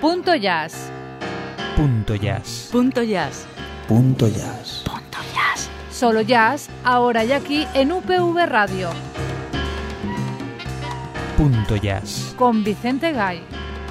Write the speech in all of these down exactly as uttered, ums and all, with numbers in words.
Punto Jazz. Punto Jazz. Punto Jazz. Punto Jazz. Punto Jazz. Solo jazz, ahora y aquí en U P V Radio. Punto Jazz. Con Vicente Gay.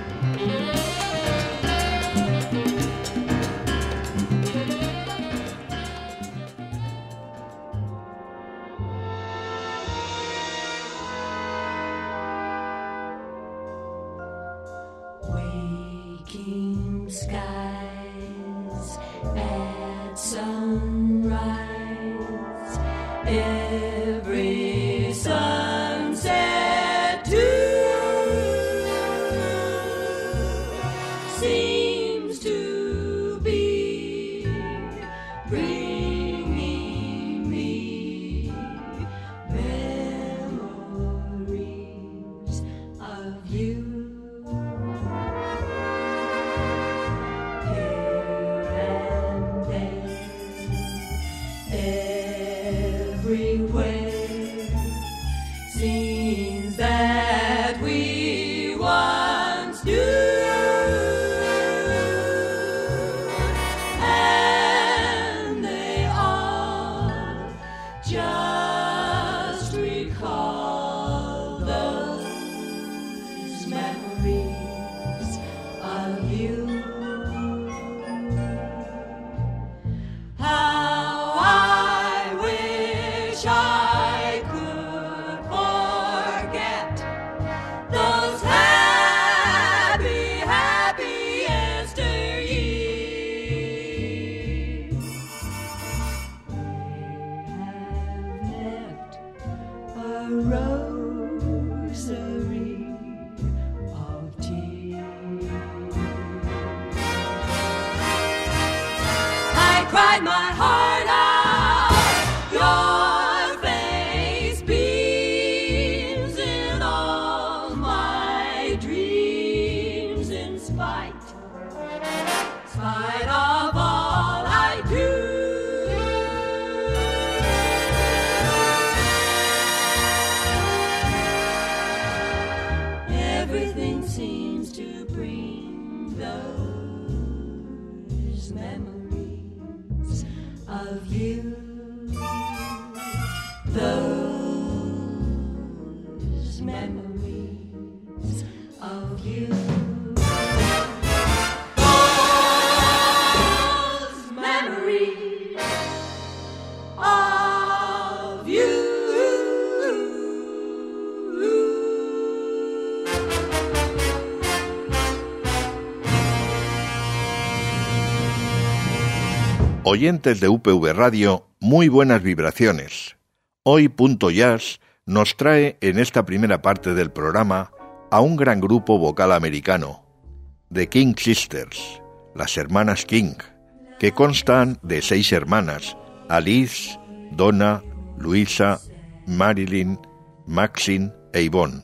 Oyentes de U P V Radio, muy buenas vibraciones. Hoy Punto Jazz nos trae en esta primera parte del programa a un gran grupo vocal americano, The King Sisters, las hermanas King, que constan de seis hermanas, Alice, Donna, Luisa, Marilyn, Maxine e Yvonne.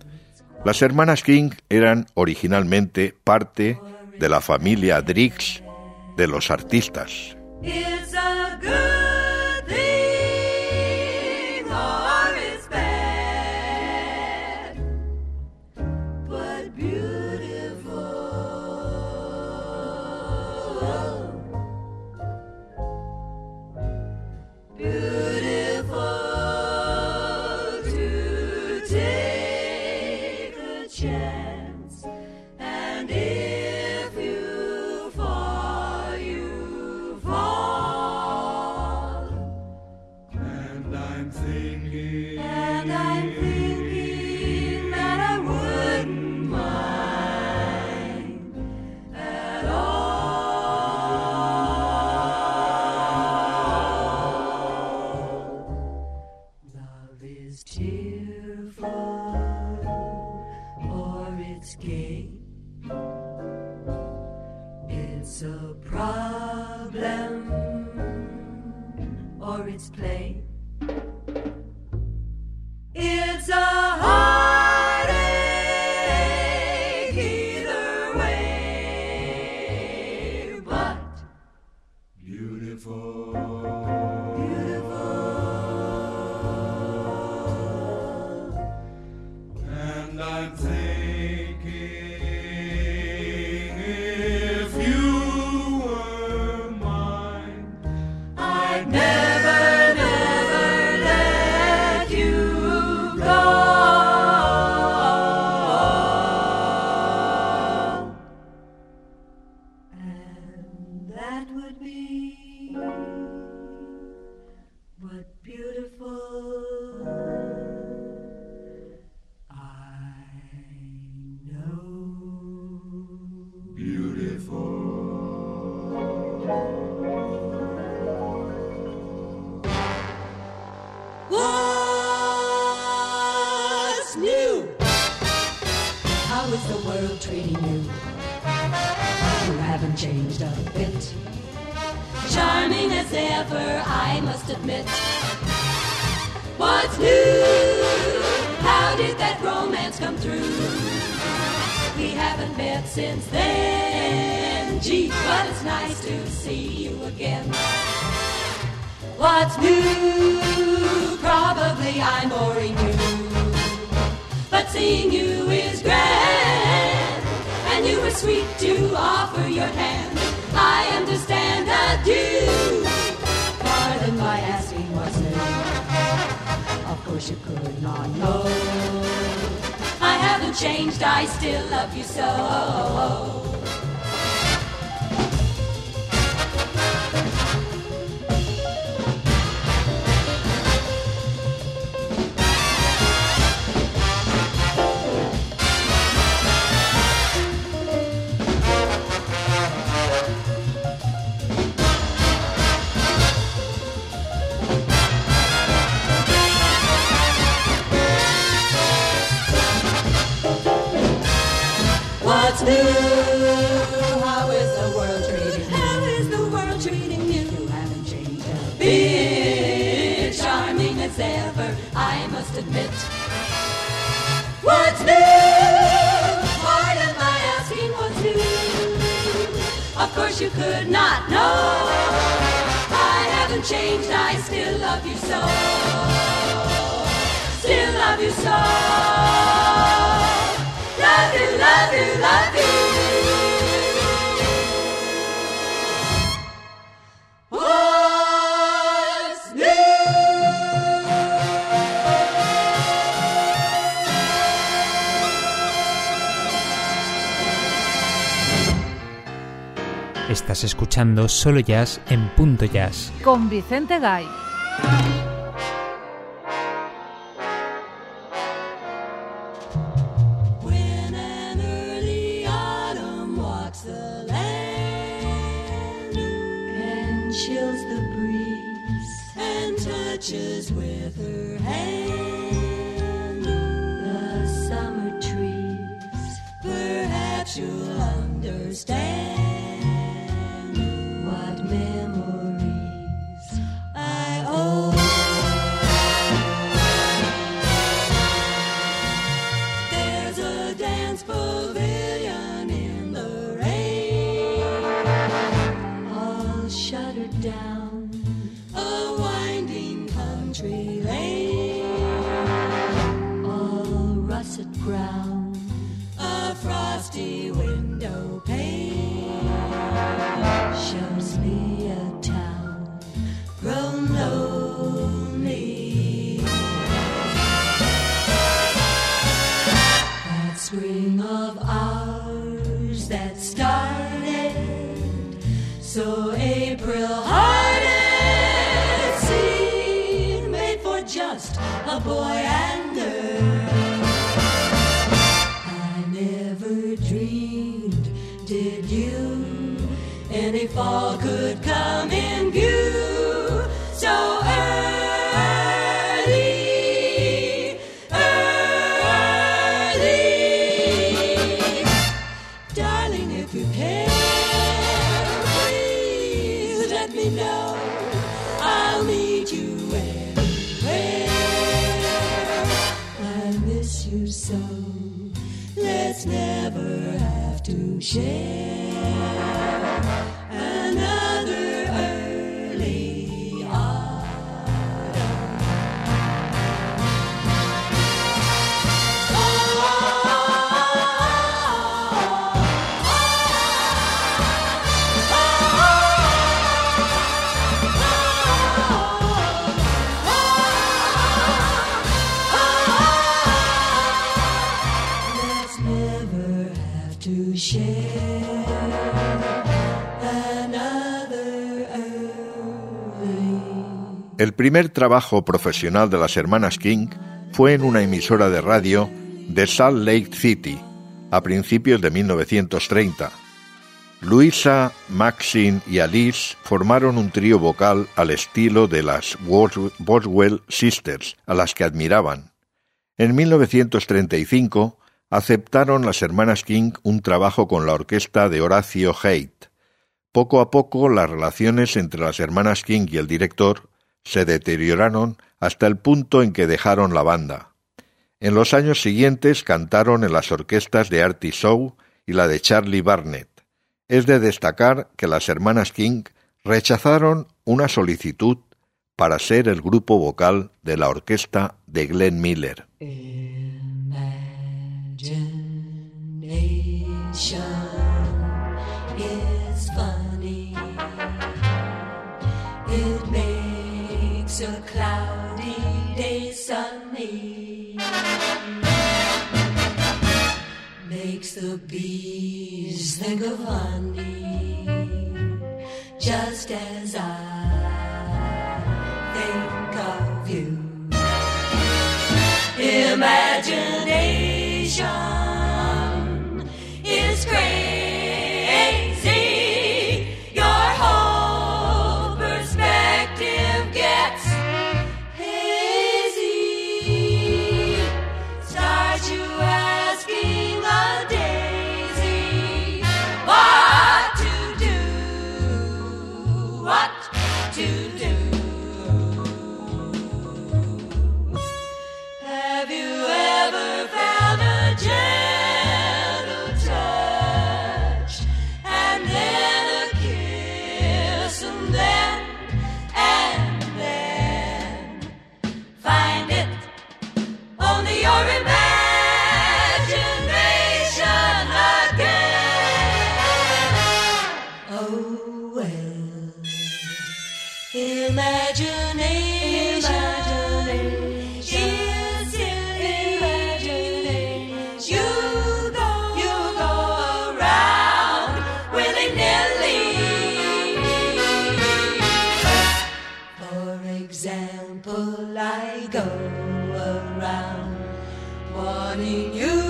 Las hermanas King eran originalmente parte de la familia Driggs de los artistas. It's a good thing or it's bad, but beautiful, beautiful to take a chance, and if you fall, you fall. And I'm thinking, and I'm thinking that I wouldn't mind at all. Love is cheerful or it's gay. It's a problem or it's play. It's a heartache either way, but beautiful, beautiful. And I'm thinking how is the world treating you? You haven't changed a bit. Charming as ever, I must admit. What's new? How did that romance come through? We haven't met since then. Gee, but it's nice to see you again. What's new? Probably I'm boring you, but seeing you is grand, and you were sweet to offer your hand. I understand that you, pardon my asking what's new. Of course you could not know. I haven't changed, I still love you so. What's new? How is the world treating you? How is the world treating you? You haven't changed a bit. Charming as ever, I must admit. What's new? Pardon my asking what's new. Of course you could not know. I haven't changed, I still love you so. Still love you so. Love you, love you, love you. What's new? Estás escuchando Solo Jazz en Punto Jazz con Vicente Gay. Chills the breeze and touches with her hand the summer trees. Perhaps you'll understand what memories I owe. There's a dance pavilion in the rain, all shuttered down, a winding country lane, all russet brown, a frosty window pane shows me a town grown lonely. That spring of ours that started so April-hearted, seemed made for just a boy and girl. I never dreamed, did you, any fall could come in view so early, early. Darling, if you care, let me know, I'll meet you anywhere. I miss you so, let's never have to share another early autumn. Let's never have to share another early. El primer trabajo profesional de las hermanas King fue en una emisora de radio de Salt Lake City, a principios de mil novecientos treinta. Luisa, Maxine y Alice formaron un trío vocal al estilo de las Boswell Sisters, a las que admiraban. En mil novecientos treinta y cinco aceptaron las hermanas King un trabajo con la orquesta de Horacio Haidt. Poco a poco las relaciones entre las hermanas King y el director se deterioraron hasta el punto en que dejaron la banda. En los años siguientes cantaron en las orquestas de Artie Shaw y la de Charlie Barnet. Es de destacar que las hermanas King rechazaron una solicitud para ser el grupo vocal de la orquesta de Glenn Miller. Imagination is funny. It makes a cloudy day sunny. Makes the bees think of honey, just as I think of you. Imagination is crazy. Your whole perspective gets hazy. Start you asking a daisy what to do, what to do. Have you ever felt a gentle touch and then a kiss and then and then find it only your imagination again? Oh well, imagination, imagination. I go around wanting you,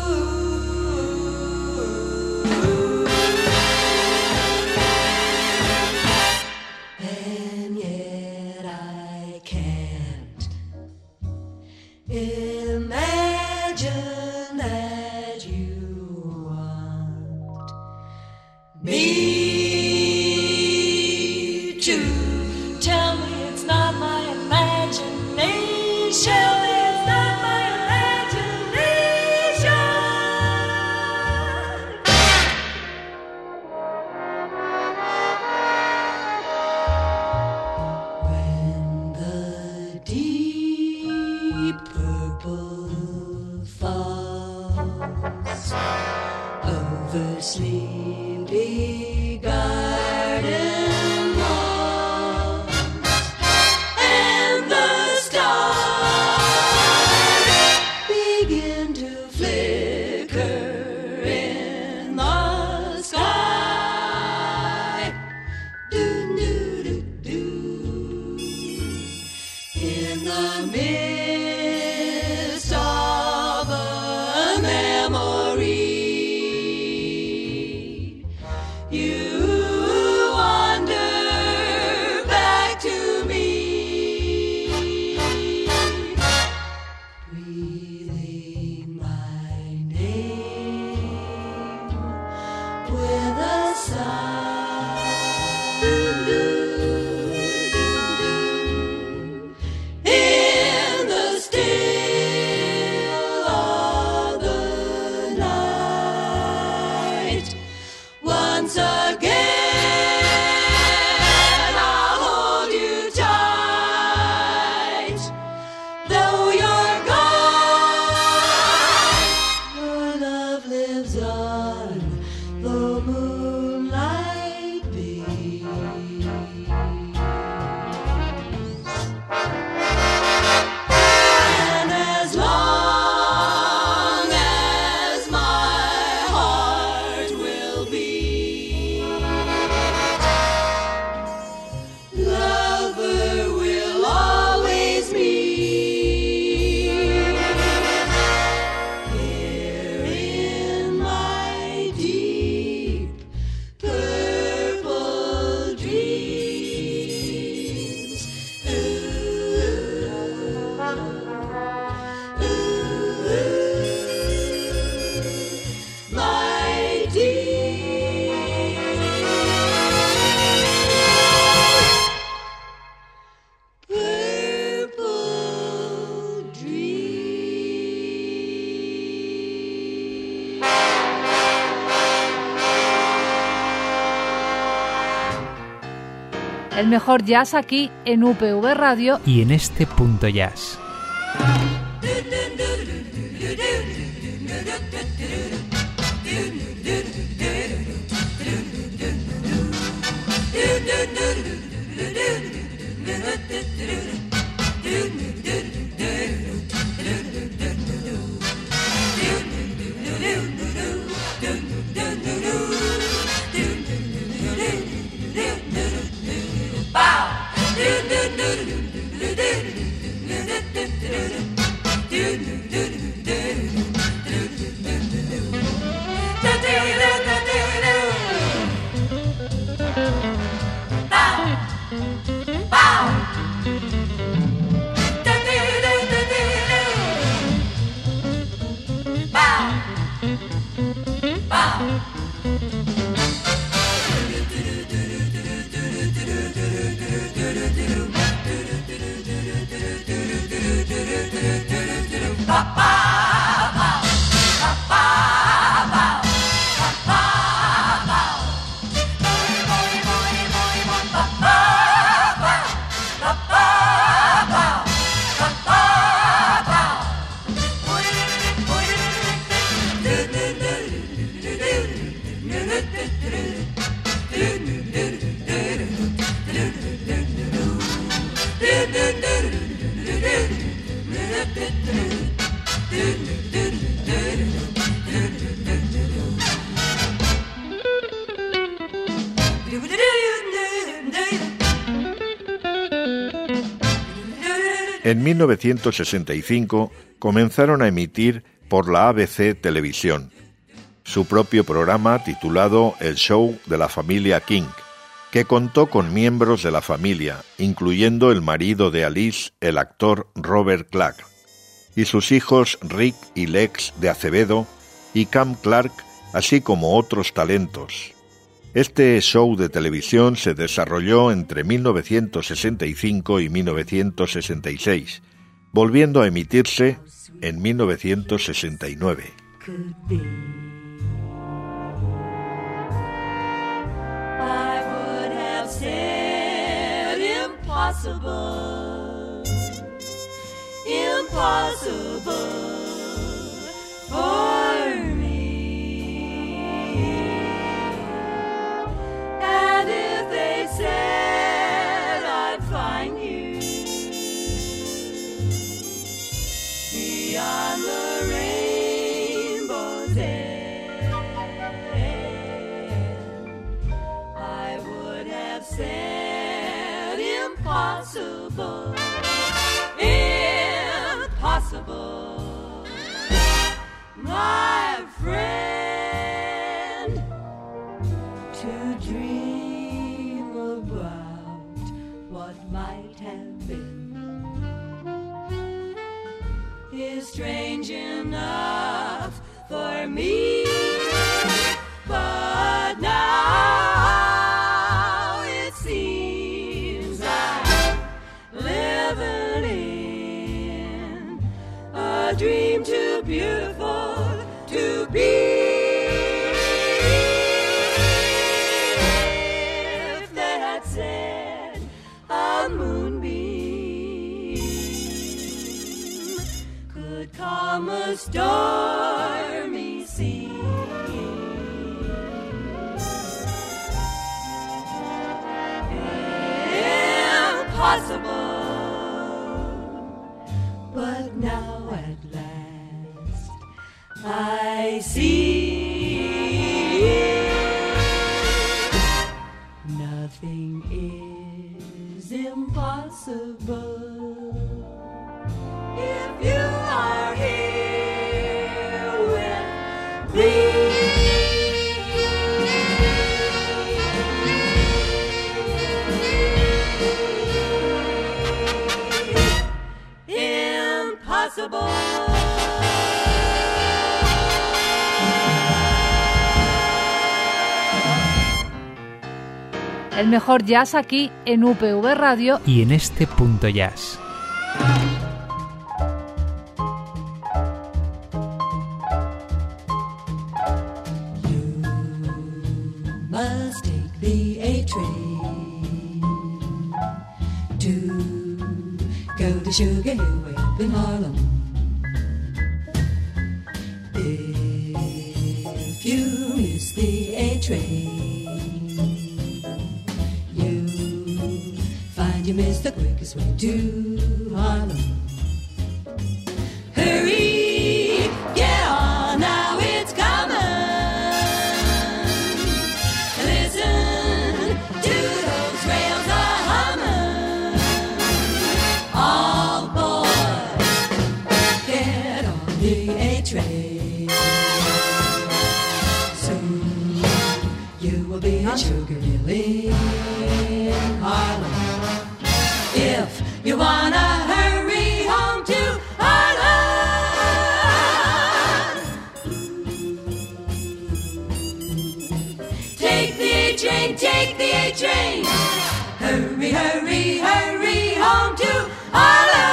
and yet I can't imagine that you want me to. Tell me it's not my imagination, it's not my imagination. When the deep purple falls over sleepy garden walls, and the stars begin to flicker in the sky, do do do do, in the midst of a memory, you wander back to me, breathing my name with a sigh. In the still of the night, once again I'll hold you tight. Though you're gone, your love lives on the moonlight beams. And as long as my heart will beat, lover will always meet here in my El mejor jazz aquí en U P V Radio y en este punto jazz. En mil novecientos sesenta y cinco comenzaron a emitir por la A B C Televisión su propio programa titulado El Show de la Familia King, que contó con miembros de la familia, incluyendo el marido de Alice, el actor Robert Clark, y sus hijos Rick y Lex de Acevedo y Cam Clark, así como otros talentos. Este show de televisión se desarrolló entre mil novecientos sesenta y cinco y mil novecientos sesenta y seis, volviendo a emitirse en mil novecientos sesenta y nueve. I would have said impossible, impossible for me. And if they said I'd find you beyond the rainbow's edge, I would have said impossible, impossible, my friend, to dream about what might have been is strange enough for me, but now it seems I'm living in a dream too beautiful to be. If they had said a moonbeam could calm a stormy sea, impossible, but now at last I see nothing is impossible if you are here with me. El mejor jazz aquí en U P V Radio y en este punto jazz. You must take the A train to Sugar Hill way up in Harlem. If you miss the A train, you find you missed the quickest way to Harlem. Hurry, get on now, it's coming. Listen to those rails a-humming. All boys, get on the A train. Soon you will be on Sugar Hill in Harlem. If you wanna hurry home to Harlem, take the A train, take the A train. Hurry, hurry, hurry home to Harlem.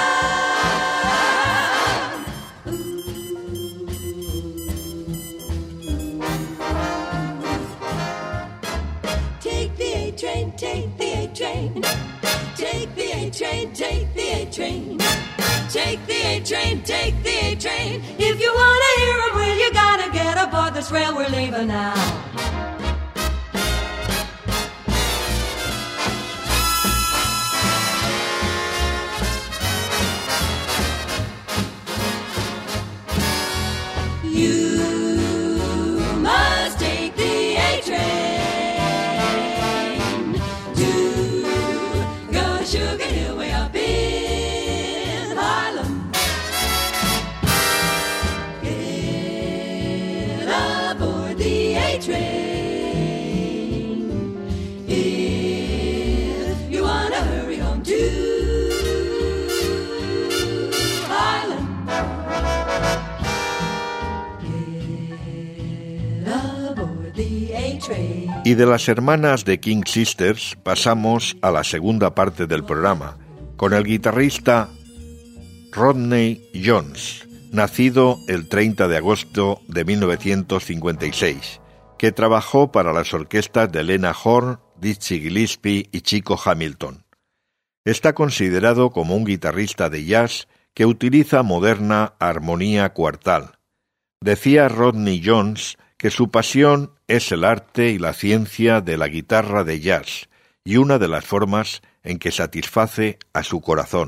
Take the A train, take the A train. Take the A train, take the A train. Take the A train, take the A train. If you wanna hear it, well, you gotta get aboard this rail we're leaving now. You must take the A train to go to Sugar Hill way up in Harlem. Get aboard the A train if you wanna hurry home to Harlem. Get aboard the A train. Y de las hermanas de King Sisters pasamos a la segunda parte del programa, con el guitarrista Rodney Jones, nacido el treinta de agosto de mil novecientos cincuenta y seis, que trabajó para las orquestas de Lena Horne, Dizzy Gillespie y Chico Hamilton. Está considerado como un guitarrista de jazz que utiliza moderna armonía cuartal. Decía Rodney Jones que su pasión es el arte y la ciencia de la guitarra de jazz y una de las formas en que satisface a su corazón.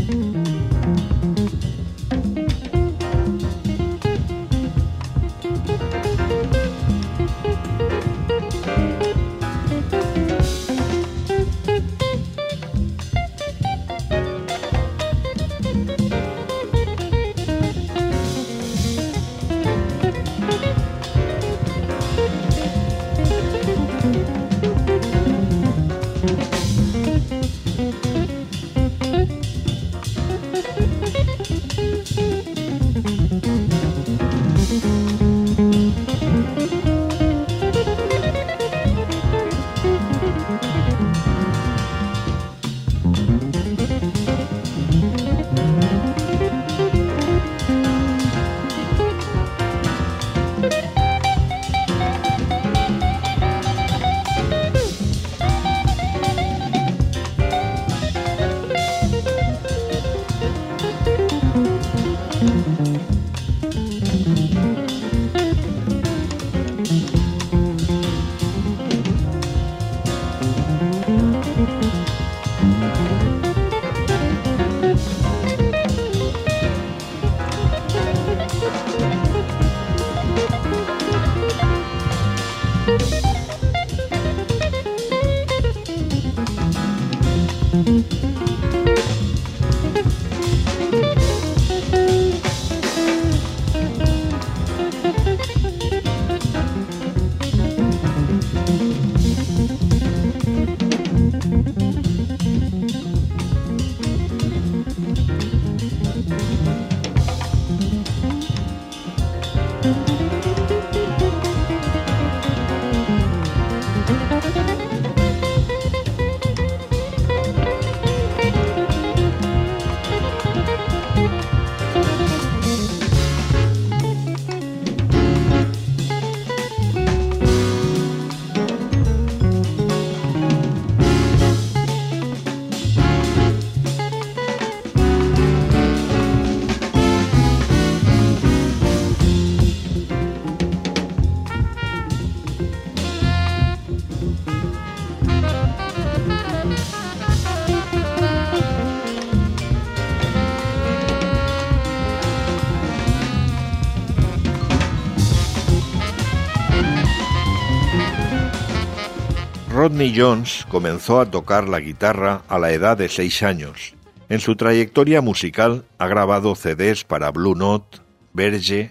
Rodney Jones comenzó a tocar la guitarra a la edad de seis años. En su trayectoria musical ha grabado C Ds para Blue Note, Verge,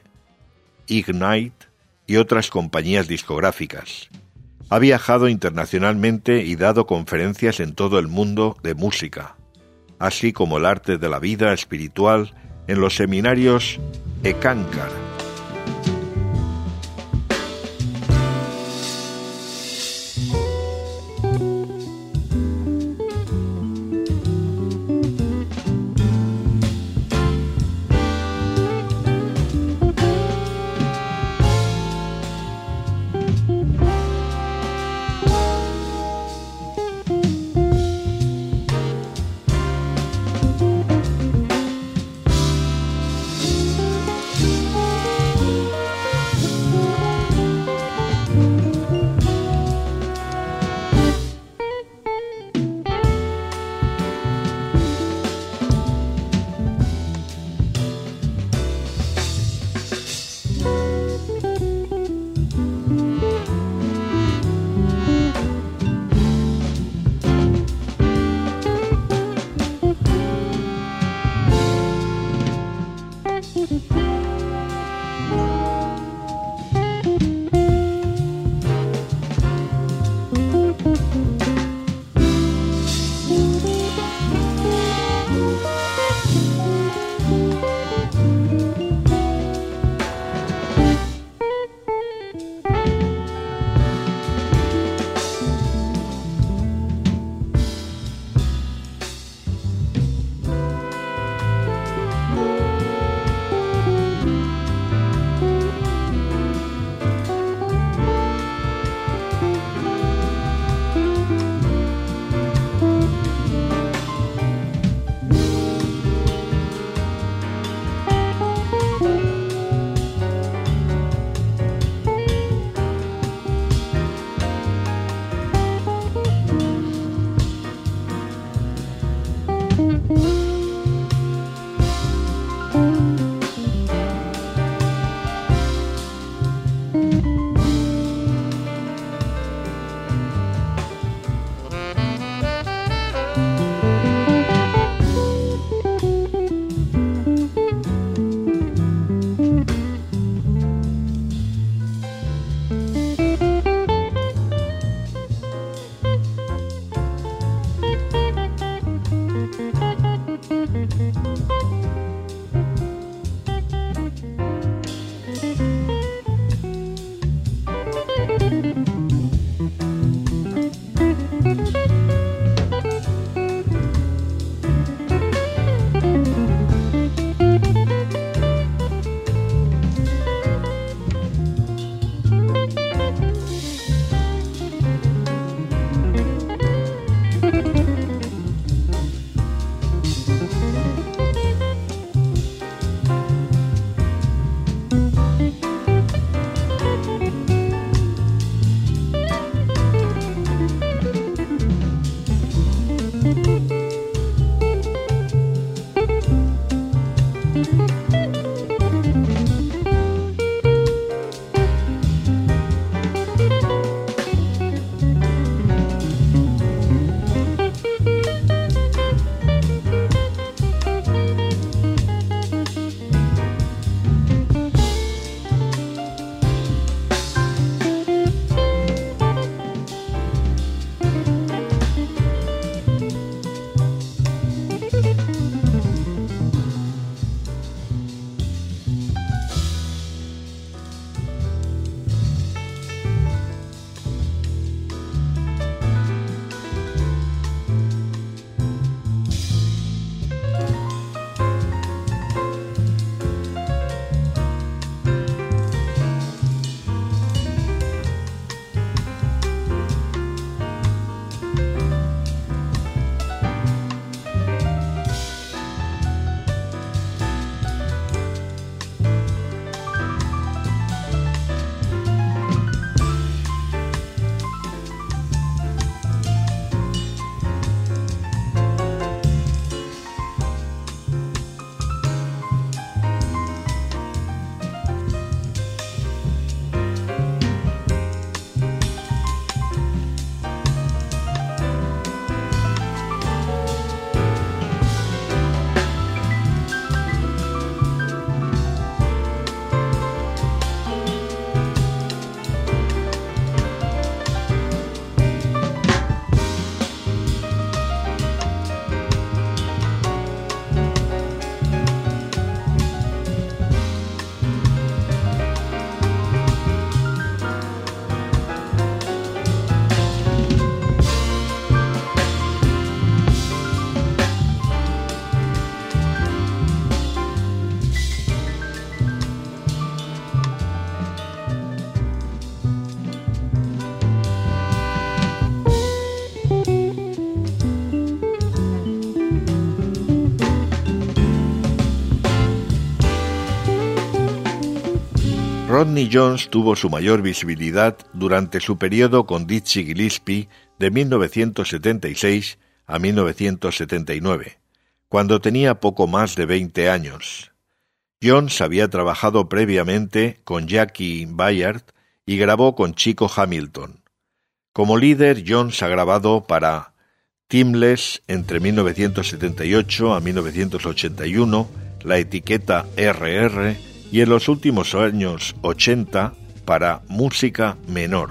Ignite y otras compañías discográficas. Ha viajado internacionalmente y dado conferencias en todo el mundo de música, así como el arte de la vida espiritual en los seminarios Ekankar. Rodney Jones tuvo su mayor visibilidad durante su periodo con Dizzy Gillespie de mil novecientos setenta y seis a mil novecientos setenta y nueve, cuando tenía poco más de veinte años. Jones había trabajado previamente con Jackie Bayard y grabó con Chico Hamilton. Como líder, Jones ha grabado para Timeless entre mil novecientos setenta y ocho a mil novecientos ochenta y uno, la etiqueta erre erre, y en los últimos años ochenta para Música Menor.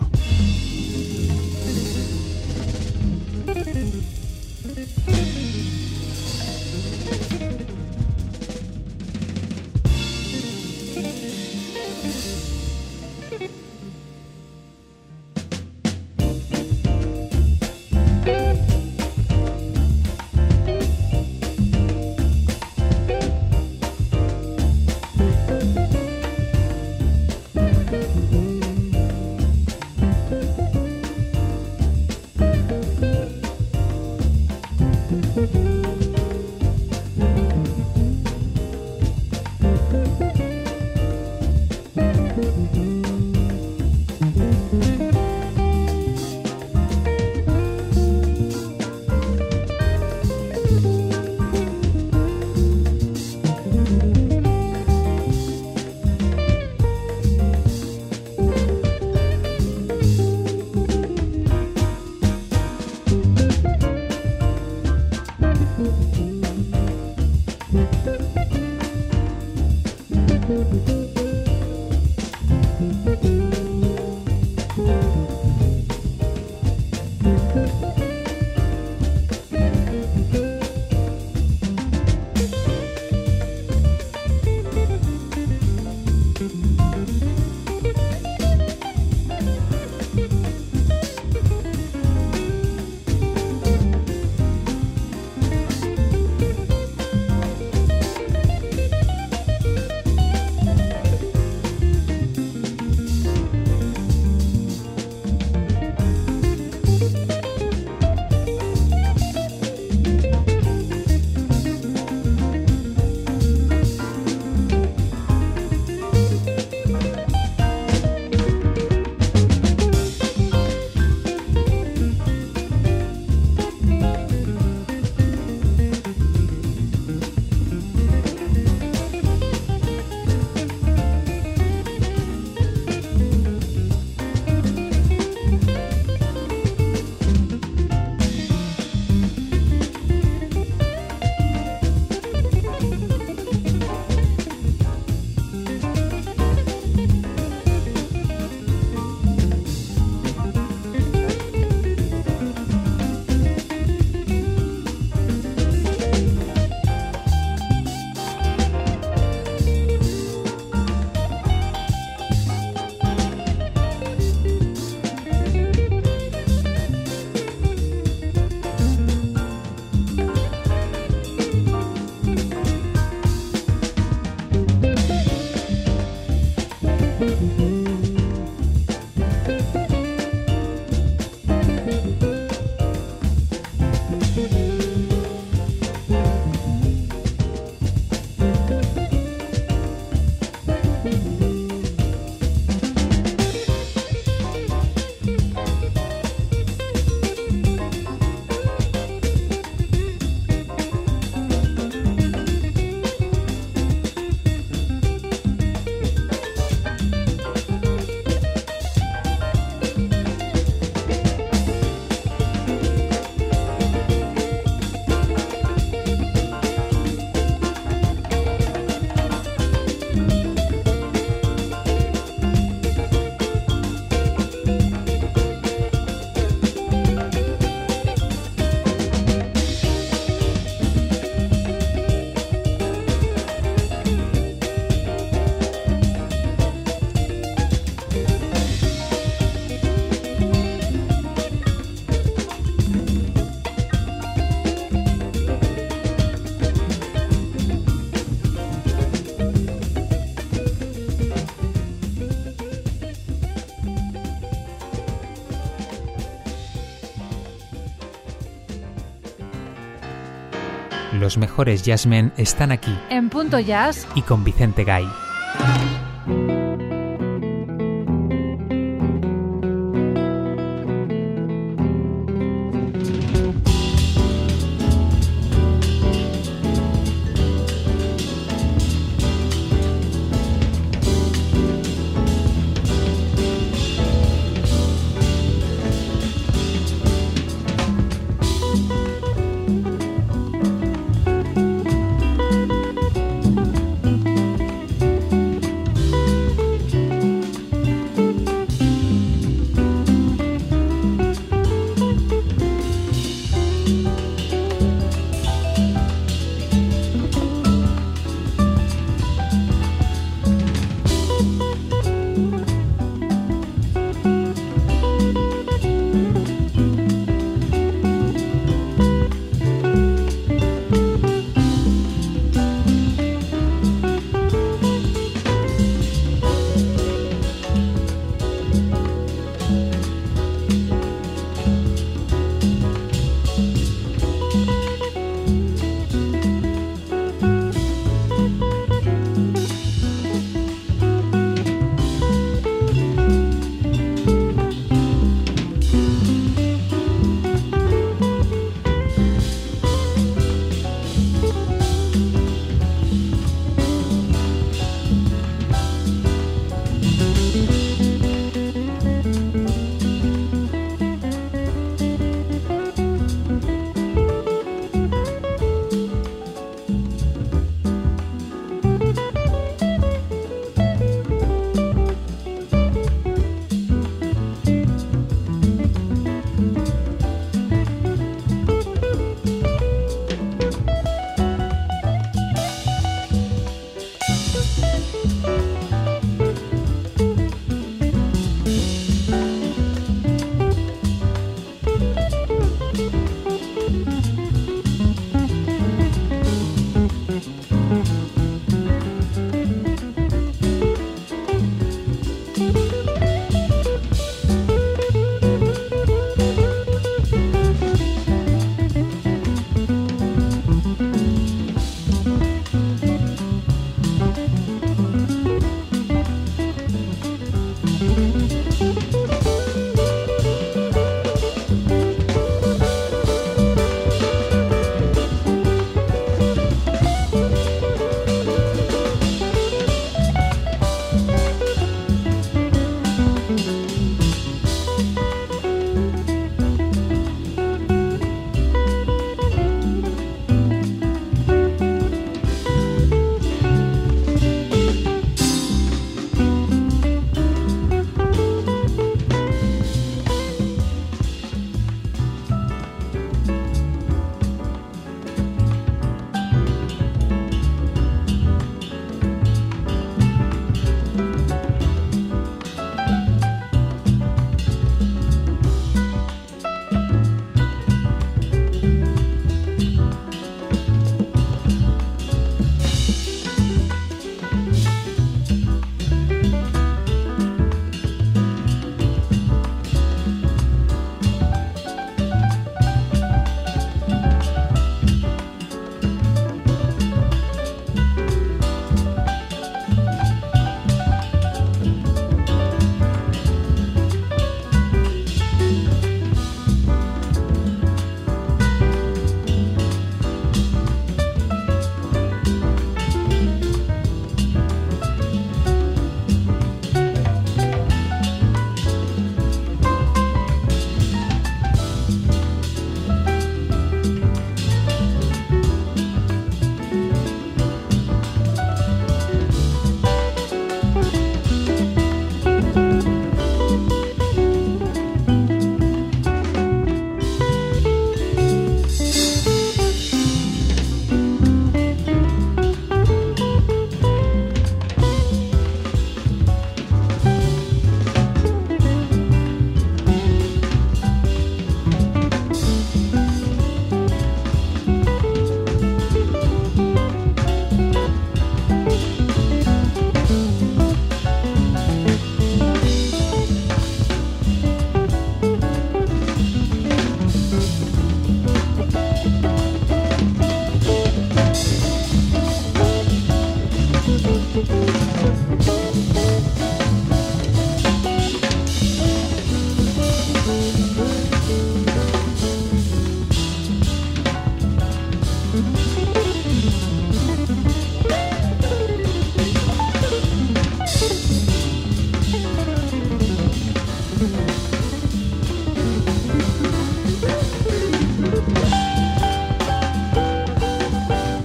Los mejores jazzmen están aquí. En Punto Jazz y con Vicente Gay.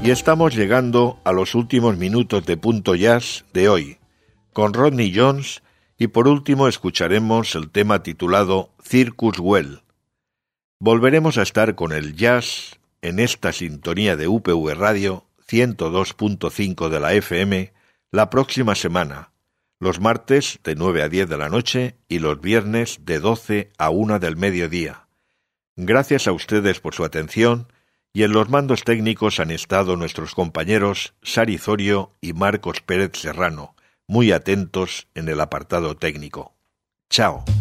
Y estamos llegando a los últimos minutos de Punto Jazz de hoy, con Rodney Jones, y por último escucharemos el tema titulado Circus Well. Volveremos a estar con el jazz en esta sintonía de U P V Radio ciento dos punto cinco de la F M la próxima semana, los martes de nueve a diez de la noche y los viernes de doce a una del mediodía. Gracias a ustedes por su atención, y en los mandos técnicos han estado nuestros compañeros Sari Zorio y Marcos Pérez Serrano, muy atentos en el apartado técnico. Chao.